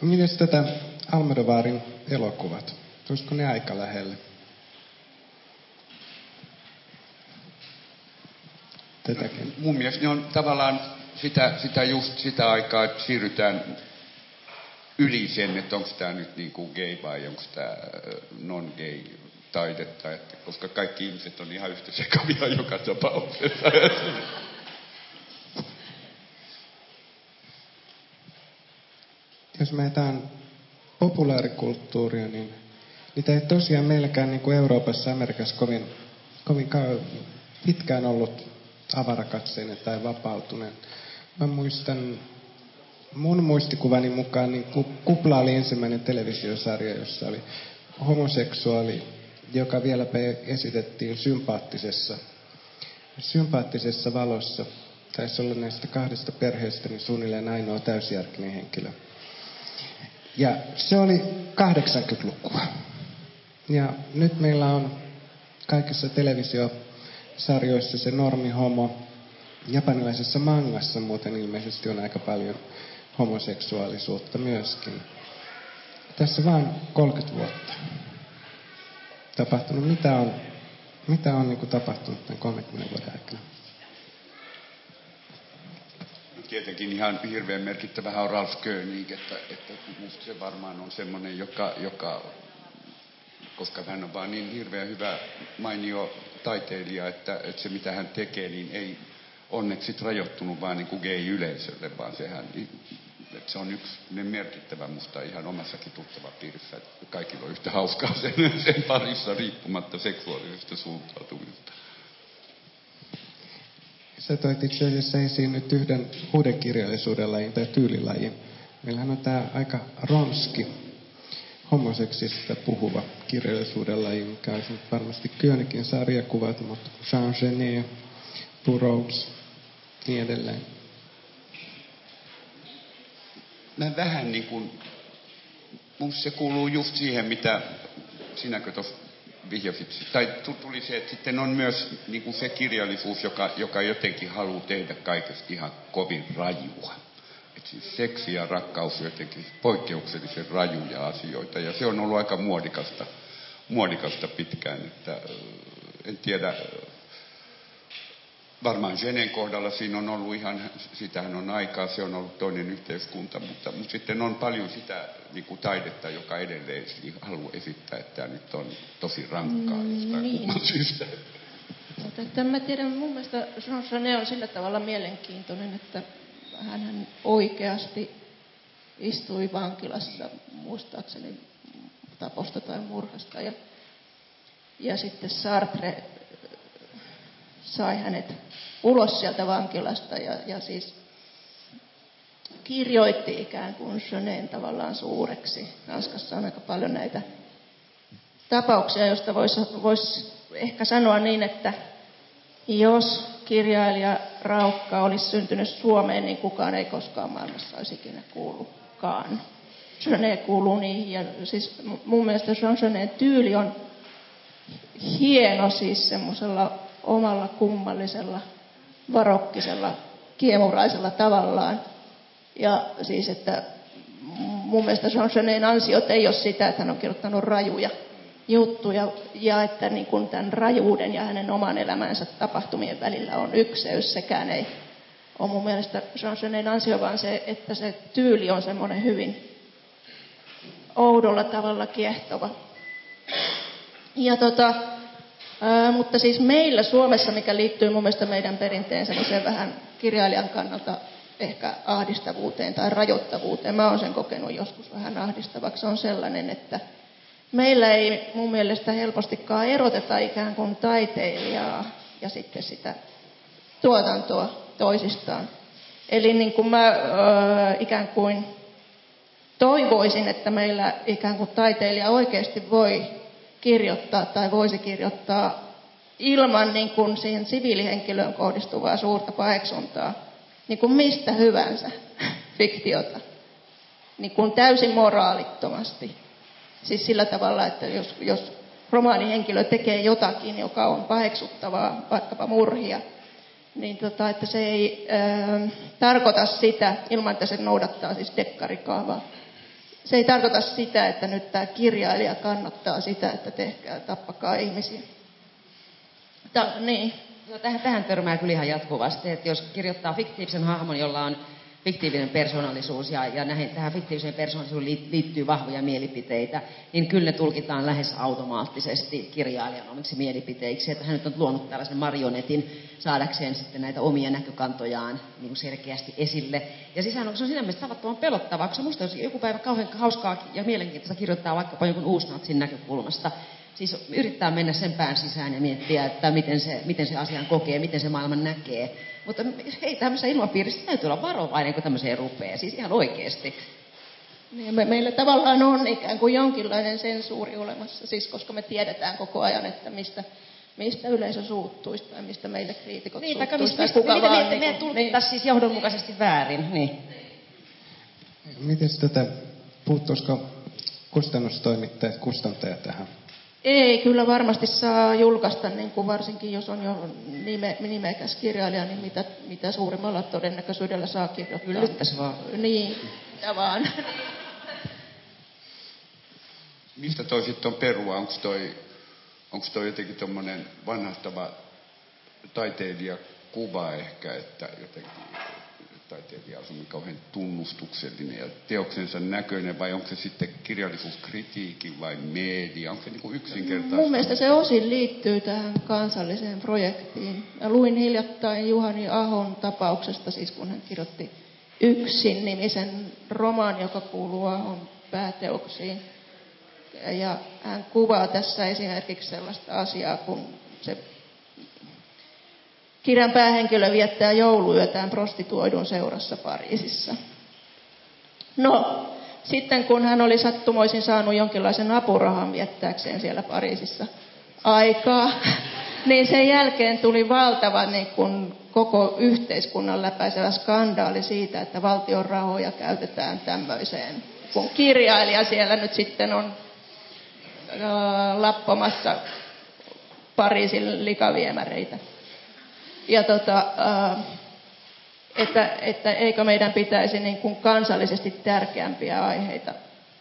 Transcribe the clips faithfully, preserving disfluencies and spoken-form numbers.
Mites tätä Almodovarin elokuvat? Olisiko ne aika lähelle? Tätäkin. Mun mielestä ne on tavallaan sitä, sitä just sitä aikaa, että siirrytään yli sen, että onko tämä nyt niin kuin gay vai onko tämä non-gay taidetta, että, koska kaikki ihmiset on ihan yhtä sekavia joka tapauksessa. Jos meitään populaarikulttuuria, niin niitä ei tosiaan meilläkään niin kuin Euroopassa ja Amerikassa kovin, kovin pitkään ollut avarakatseinen tai vapautuneen. Mä muistan, mun muistikuvani mukaan niin Kupla oli ensimmäinen televisiosarja, jossa oli homoseksuaali, joka vielä esitettiin sympaattisessa, sympaattisessa valossa. Taisi olla näistä kahdesta perheestä niin suunnilleen ainoa täysjärkinen henkilö. Ja se oli kahdeksankymmentälukua. Ja nyt meillä on kaikissa televisiosarjoissa se normihomo. Japanilaisessa mangassa muuten ilmeisesti on aika paljon homoseksuaalisuutta myöskin. Tässä vaan kolmekymmentä vuotta tapahtunut. Mitä on, mitä on niin kuin tapahtunut tämän kolmenkymmenen vuoden aikana? Tietenkin ihan hirveän merkittävähän on Ralph König, että, että musta se varmaan on semmoinen, joka, joka, koska hän on vaan niin hirveän hyvä, mainio taiteilija, että, että se mitä hän tekee, niin ei onneksi rajoittunut vaan niin kuin gay-yleisölle, vaan sehän, että se on yksi merkittävä musta ihan omassakin tuttavapiirissä, että kaikilla on yhtä hauskaa sen, sen parissa riippumatta seksuaalisesta suuntautumisesta. Sä toit itse asiassa esiin nyt yhden uuden kirjallisuuden lajin tai tyylilajin. Meillähän on tää aika ronski, homoseksista puhuva kirjallisuuden laji, mikä olisi nyt varmasti Kyönikin sarjakuvat, mutta Jean Genet, Burroughs, niin edelleen. Mä vähän niin kuin, mun se kuuluu just siihen, mitä sinäkö tuossa vihjasit. Tai tuli se, että sitten on myös niin kuin se kirjallisuus, joka, joka jotenkin haluaa tehdä kaikesta ihan kovin rajua. Että siis seksi ja rakkaus jotenkin poikkeuksellisen rajuja asioita. Ja se on ollut aika muodikasta, muodikasta pitkään. Että, en tiedä, varmaan Genen kohdalla siinä on ollut ihan, sitähän on aikaa, se on ollut toinen yhteiskunta, mutta, mutta sitten on paljon sitä niin kuin taidetta, joka edelleen haluaa esittää, että tämä nyt on tosi rankkaa mm, jostain niin. kumman syystä. Mutta en mä tiedä, mun mielestä Jean Genet on sillä tavalla mielenkiintoinen, että hän oikeasti istui vankilassa, muistaakseni taposta tai murhasta, ja, ja sitten Sartre sai hänet ulos sieltä vankilasta ja, ja siis kirjoitti ikään kuin Geneten tavallaan suureksi. Ranskassa on aika paljon näitä tapauksia, joista voisi vois ehkä sanoa niin, että jos kirjailija Raukka olisi syntynyt Suomeen, niin kukaan ei koskaan maailmassa olisi ikinä kuullutkaan. Genet kuuluu niihin, ja siis mun mielestä Jean Geneten tyyli on hieno siis semmoisella omalla kummallisella, barokkisella, kiemuraisella tavallaan. Ja siis, että mun mielestä Jean Geneten ansiot ei ole sitä, että hän on kirjoittanut rajuja juttuja, ja että niin kuin tämän rajuuden ja hänen oman elämänsä tapahtumien välillä on ykseys. Sekään ei ole mun mielestä Jean Geneten ansio, vaan se, että se tyyli on semmoinen hyvin oudolla tavalla kiehtova. Ja tota... Ää, mutta siis meillä Suomessa, mikä liittyy mun mielestä meidän perinteen semmoiseen vähän kirjailijan kannalta ehkä ahdistavuuteen tai rajoittavuuteen. Mä oon sen kokenut joskus vähän ahdistavaksi. On sellainen, että meillä ei mun mielestä helpostikaan eroteta ikään kuin taiteilijaa ja sitten sitä tuotantoa toisistaan. Eli niin kuin mä ää, ikään kuin toivoisin, että meillä ikään kuin taiteilija oikeasti voi kirjoittaa tai voisi kirjoittaa ilman niin kuin siihen siviilihenkilöön kohdistuvaa suurta paheksuntaa, niin kuin mistä hyvänsä fiktiota, niin kuin täysin moraalittomasti. Siis sillä tavalla, että jos, jos romaanihenkilö tekee jotakin, joka on paheksuttavaa, vaikkapa murhia, niin tota, että se ei ää, tarkoita sitä, ilman että se noudattaa siis dekkarikaavaa, se ei tarkoita sitä, että nyt tämä kirjailija kannattaa sitä, että tehkää, tappakaa ihmisiä. Ta, niin. No, tähän, tähän törmää kyllä ihan jatkuvasti, että jos kirjoittaa fiktiivisen hahmon, jolla on fiktiivinen persoonallisuus ja, ja näihin, tähän fiktiiviseen persoonallisuuteen liittyy vahvoja mielipiteitä, niin kyllä ne tulkitaan lähes automaattisesti kirjailijan omiksi mielipiteiksi, että hän nyt on luonut tällaisen marionetin saadakseen sitten näitä omia näkökantojaan niin kuin selkeästi esille. Ja siis se on siinä mielessä tavattoman pelottavaa, koska musta jos joku päivä kauhean hauskaa ja mielenkiintoista kirjoittaa vaikkapa jonkun uusnatsin näkökulmasta, siis yrittää mennä sen pään sisään ja miettiä, että miten se, miten se asian kokee, miten se maailman näkee. Mutta hei, tämmöisessä ilmapiirissä täytyy olla varovainen, kun tämmöiseen rupeaa. Siis ihan oikeasti. Niin, me, meillä tavallaan on ikään kuin jonkinlainen sensuuri olemassa, siis koska me tiedetään koko ajan, että mistä, mistä yleisö suuttuisi tai mistä meille kriitikot niin, suuttuisi. Mistä, kuka mistä vaan, me, me tulkittaisiin niin. Siis johdonmukaisesti väärin. Niin. Miten tätä puuttuisiko kustannustoimittajat, kustantajat tähän? Ei, kyllä varmasti saa julkaista, niin kuin varsinkin jos on jo nime, nimekäs kirjailija, niin mitä, mitä suurimmalla todennäköisyydellä saa kirjoittaa. Yllyttäisi vaan. Niin, mitä vaan. Mistä toi sitten on perua? Onko toi, onko toi jotenkin tommonen vanhastava taiteilijakuva ehkä, että jotenkin taiteilija on semmoinen kauhean tunnustuksellinen ja teoksensa näköinen, vai onko se sitten kirjallisuuskritiikin vai media? Onko se niin kuin yksinkertaista? Mun mielestä se osin liittyy tähän kansalliseen projektiin. Mä luin hiljattain Juhani Ahon tapauksesta, siis kun hän kirjoitti Yksin-nimisen romaan, joka kuuluu Ahon pääteoksiin. Ja hän kuvaa tässä esimerkiksi sellaista asiaa, kun se kirjan päähenkilö viettää jouluyötään prostituoidun seurassa Pariisissa. No, sitten kun hän oli sattumoisin saanut jonkinlaisen apurahan viettääkseen siellä Pariisissa aikaa, niin sen jälkeen tuli valtava niin kuin koko yhteiskunnan läpäisevä skandaali siitä, että valtion rahoja käytetään tämmöiseen. Kun kirjailija siellä nyt sitten on äh, lappamassa Pariisin likaviemäreitä. Ja tota, äh, että, että eikö meidän pitäisi niin kuin kansallisesti tärkeämpiä aiheita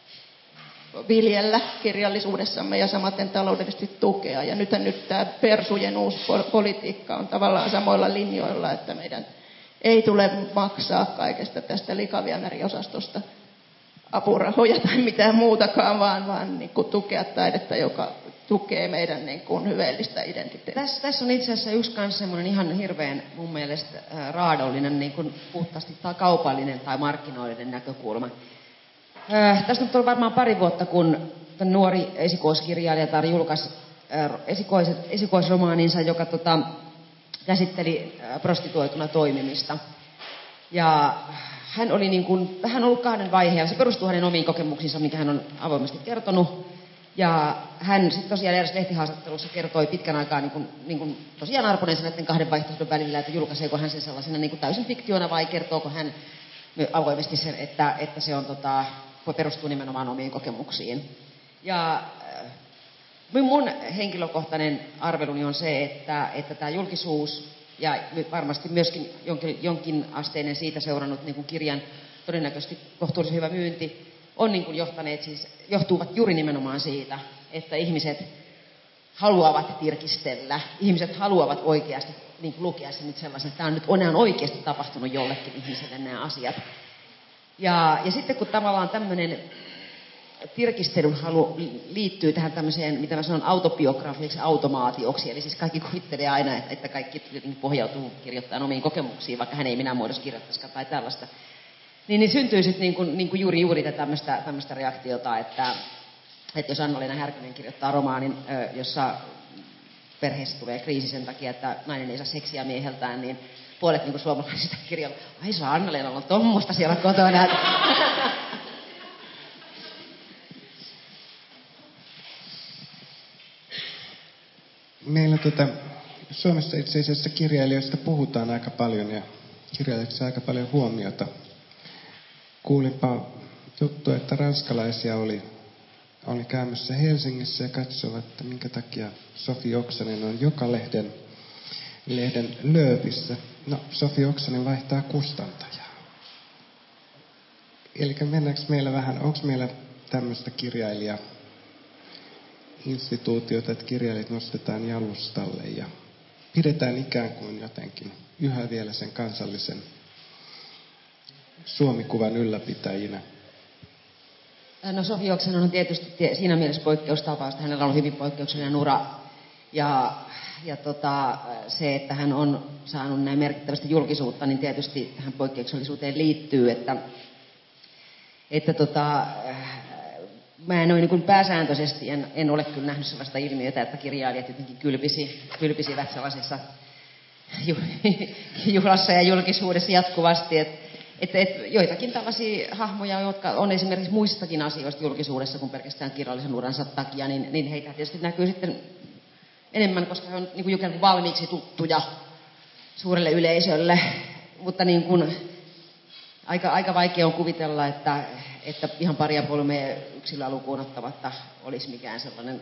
viljellä kirjallisuudessamme ja samaten taloudellisesti tukea. Ja nythän nyt tämä persujen uusi politiikka on tavallaan samoilla linjoilla, että meidän ei tule maksaa kaikesta tästä likaviemäriosastosta apurahoja tai mitään muutakaan, vaan, vaan niin kuin tukea taidetta, joka tukee meidän niin kuin hyveellistä identiteettiä. Tässä, tässä on itse asiassa yksi kans semmoinen ihan hirveän mun mielestä äh, raadollinen, niin kuin puhtaasti tai kaupallinen tai markkinoiden näkökulma. Äh, tästä on varmaan pari vuotta, kun nuori esikoiskirjailija Tar julkaisi äh, esikoiset, esikoisromaaninsa, joka tota, käsitteli äh, prostituoituna toimimista. Ja hän oli niin kuin, hän on ollut kahden vaiheen, se perustuu hänen omiin kokemuksiinsa, minkä hän on avoimesti kertonut. Ja hän sitten tosiaan eräs lehtihaastattelussa kertoi pitkän aikaa niin kuin, niin kuin tosiaan arponeensa näiden kahden vaihtoehdon välillä, että julkaiseeko hän sen sellaisena niin kuin täysin fiktiona vai kertooko hän avoimesti sen, että, että se on, tota, perustuu nimenomaan omiin kokemuksiin. Ja äh, mun henkilökohtainen arveluni on se, että, että tämä julkisuus ja varmasti myöskin jonkin, jonkin asteinen siitä seurannut niin kuin kirjan todennäköisesti kohtuullisen hyvä myynti on niin kuin johtaneet, siis johtuvat juuri nimenomaan siitä, että ihmiset haluavat tirkistellä, ihmiset haluavat oikeasti niin kuin lukea sen nyt sellaisen, että tämä on nyt on oikeasti tapahtunut jollekin ihmiselle nämä asiat. Ja, ja sitten kun tavallaan tämmöinen tirkistelyn halu liittyy tähän tämmöiseen, mitä mä sanon, autobiografiaksi, automaatioksi, eli siis kaikki kuvittelee aina, että, että kaikki pohjautuu kirjoittajan omiin kokemuksiin, vaikka hän ei minä muodossa kirjoittaisikaan tai tällaista. Niin, niin syntyy sitten niin kuin, niin kuin juuri juuri tämmöistä, tämmöistä reaktiota, että, että jos Anna-Leena Härkönen kirjoittaa romaanin, jossa perheessä tulee kriisi sen takia, että nainen ei saa seksiä mieheltään, niin puolet niin kuin suomalaisista kirjoilla, ai saa Anna-Leenalla on tommoista siellä kotona. Meillä tota, Suomessa itse asiassa kirjailijoista puhutaan aika paljon ja kirjailijat saa aika paljon huomiota. Kuulinpa juttu, että ranskalaisia oli, oli käymässä Helsingissä ja katsovat, että minkä takia Sofi Oksanen on joka lehden, lehden lööpissä. No, Sofi Oksanen vaihtaa kustantajaa. Eli mennäänkö meillä vähän, onko meillä tämmöistä kirjailija instituutiota, että kirjailijat nostetaan jalustalle ja pidetään ikään kuin jotenkin yhä vielä sen kansallisen Suomikuvan ylläpitäjinä. No Sofi Oksanen on tietysti siinä mielessä poikkeustapaus, että hänellä on hyvin poikkeuksellinen ura. Ja, ja tota, se, että hän on saanut näin merkittävästi julkisuutta, niin tietysti tähän poikkeuksellisuuteen liittyy, että, että tota, mä en noin niin kuin pääsääntöisesti, en, en ole kyllä nähnyt sellaista ilmiötä, että kirjailijat jotenkin kylpisi, kylpisivät sellaisessa juhlassa ja julkisuudessa jatkuvasti. Et, et, et joitakin tällaisia hahmoja, jotka on esimerkiksi muistakin asioista julkisuudessa kuin pelkästään kirjallisen uransa takia, niin, niin heitä tietysti näkyy sitten enemmän, koska he on niin kuin jokin valmiiksi tuttuja suurelle yleisölle. Mutta niin kuin, aika, aika vaikea on kuvitella, että, että ihan paria kolmea yksilöä lukuun ottamatta olisi mikään sellainen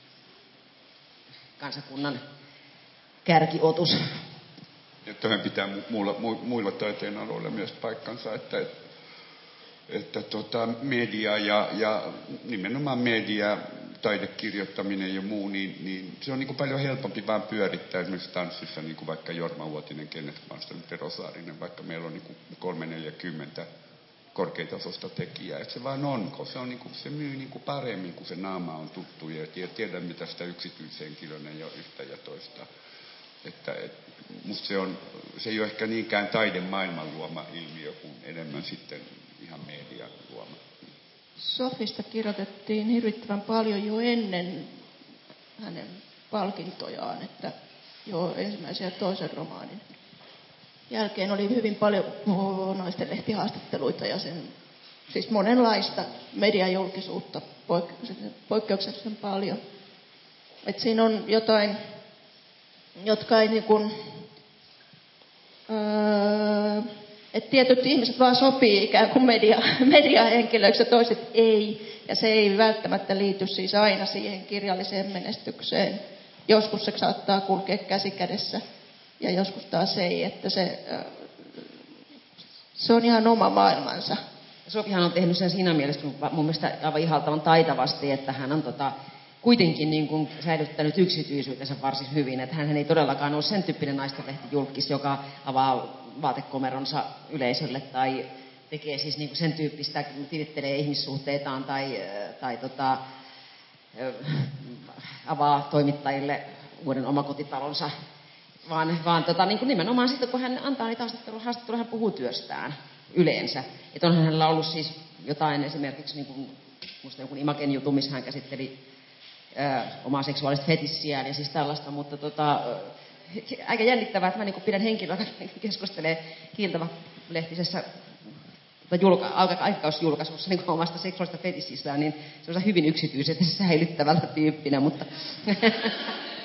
kansakunnan kärkiotus. Tähän pitää muilla, muilla taiteen aloilla myös paikkansa, että, että tota, media ja, ja nimenomaan media, taidekirjoittaminen ja muu, niin, niin se on niin kuin paljon helpompi vaan pyörittää esimerkiksi tanssissa, niin kuin vaikka Jorma Uotinen, Kenneth Malmström, Tero Saarinen, vaikka meillä on niin kuin kolme neljäkymmentä korkeatasosta tekijää. Että se vaan on, kun se, on niin kuin, se myy niin kuin paremmin, kun se naama on tuttu ja tiedän, mitä sitä yksityishenkilönä ei ole yhtä ja toista. Että, et, musta se, on, se ei ole ehkä niinkään taidemaailman luoma ilmiö, kuin enemmän sitten ihan median luoma. Sofista kirjoitettiin hirvittävän paljon jo ennen hänen palkintojaan, että jo ensimmäisen ja toisen romaanin jälkeen oli hyvin paljon naisten lehtihaastatteluita ja sen, siis monenlaista mediajulkisuutta poikkeuksellisen, poikkeuksellisen paljon. Et siinä on jotain, jotka ei niin kuin, öö, että tietyt ihmiset vaan sopii ikään kuin media, mediahenkilöiksi ja toiset ei. Ja se ei välttämättä liity siis aina siihen kirjalliseen menestykseen. Joskus se saattaa kulkea käsi kädessä ja joskus taas ei. Että se, se on ihan oma maailmansa. Sofihan on tehnyt sen siinä mielessä mun mielestä aivan ihaltavan taitavasti, että hän on tota, kuitenkin niin kuin säilyttänyt yksityisyytensä varsin hyvin. Että hän ei todellakaan ole sen tyyppinen naistenlehtijulkis, joka avaa vaatekomeronsa yleisölle tai tekee siis niin kuin sen tyyppistä, tilittelee ihmissuhteitaan tai, tai tota, avaa toimittajille uuden omakotitalonsa. Vaan, vaan tota, niin kuin nimenomaan sitten, kun hän antaa niitä haastatteluja, haastatteluja hän puhuu työstään yleensä. Että onhan hänellä ollut siis jotain esimerkiksi, niin kuin, musta joku Imagen juttu, missä hän käsitteli ää, omaa seksuaalista fetissiään ja siis tällaista, mutta tota, aika jännittävää, että mä niin pidän henkilöä, joka keskustelee Kiiltävä-lehtisessä julka, aikakausjulkaisussa niin omasta seksuaalista fetissistään, niin se on hyvin yksityisesti säilyttävältä tyyppinä, mutta